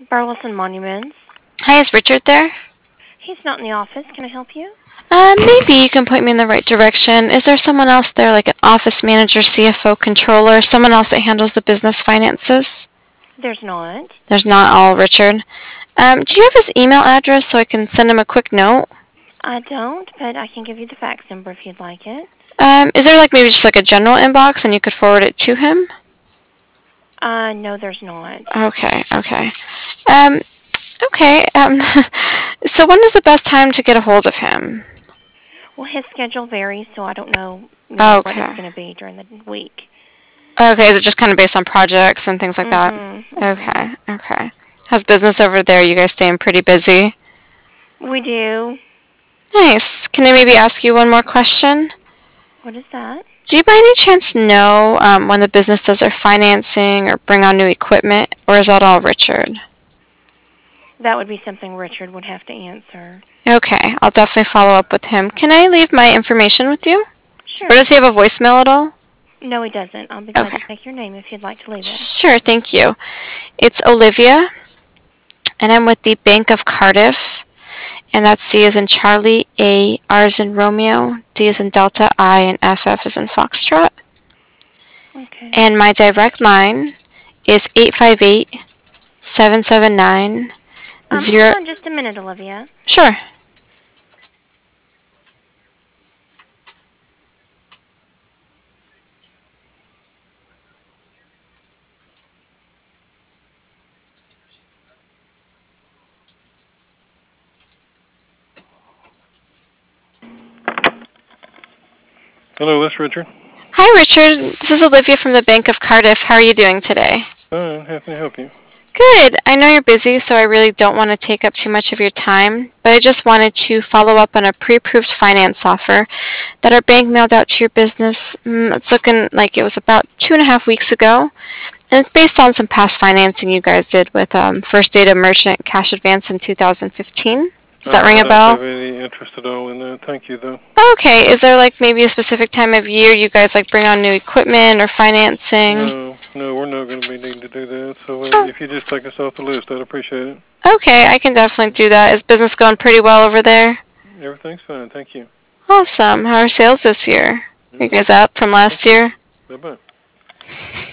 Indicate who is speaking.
Speaker 1: Burleson Monuments.
Speaker 2: Hi, is Richard there?
Speaker 1: He's not in the office. Can I help you?
Speaker 2: Maybe you can point me in the right direction. Is there someone else there, like an office manager, CFO, controller, someone else that handles the business finances?
Speaker 1: There's not.
Speaker 2: There's not all Richard. Do you have his email address so I can send him a quick note?
Speaker 1: I don't, but I can give you the fax number if you'd like it.
Speaker 2: Is there like maybe just like a general inbox and you could forward it to him?
Speaker 1: No, there's not.
Speaker 2: Okay. Um, okay. So when is the best time to get a hold of him?
Speaker 1: Well, his schedule varies, so I don't know, what it's
Speaker 2: Okay.
Speaker 1: going to be during the week.
Speaker 2: Okay, is it just kind of based on projects and things like that? Okay. How's business over there? You guys staying pretty busy?
Speaker 1: We do.
Speaker 2: Nice. Can I maybe ask you one more question?
Speaker 1: What is that?
Speaker 2: Do you by any chance know when the business does their financing or bring on new equipment, or is that all Richard?
Speaker 1: That would be something Richard would have to answer.
Speaker 2: Okay, I'll definitely follow up with him. Can I leave my information with you?
Speaker 1: Sure.
Speaker 2: Or does he have a voicemail at all?
Speaker 1: No, he doesn't. I'll be glad
Speaker 2: Okay.
Speaker 1: to take your name if you'd like to leave it.
Speaker 2: Sure, thank you. It's Olivia, and I'm with the Bank of Cardiff, and that's C as in Charlie, A, R as in Romeo, D as in Delta, I, and F as in Foxtrot.
Speaker 1: Okay.
Speaker 2: And my direct line is 858-779-0.
Speaker 1: Hold on just a minute, Olivia.
Speaker 2: Sure.
Speaker 3: Hello, this is Richard.
Speaker 2: Hi, Richard. This is Olivia from the Bank of Cardiff. How are you doing today?
Speaker 3: Fine. How can I help you?
Speaker 2: Good. I know you're busy, so I really don't want to take up too much of your time, but I just wanted to follow up on a pre-approved finance offer that our bank mailed out to your business. It's looking like it was about 2.5 weeks ago, and it's based on some past financing you guys did with First Data Merchant Cash Advance in 2015. Does that ring a bell?
Speaker 3: I don't have any interest at all in that. Thank you, though.
Speaker 2: Okay. Is there like maybe a specific time of year you guys like bring on new equipment or financing?
Speaker 3: No, we're not going to be needing to do that. So if you just take us off the list, I'd appreciate it.
Speaker 2: Okay, I can definitely do that. Is business going pretty well over there?
Speaker 3: Everything's fine. Thank you.
Speaker 2: Awesome. How are sales this year? You guys up from last year?
Speaker 3: Bye-bye.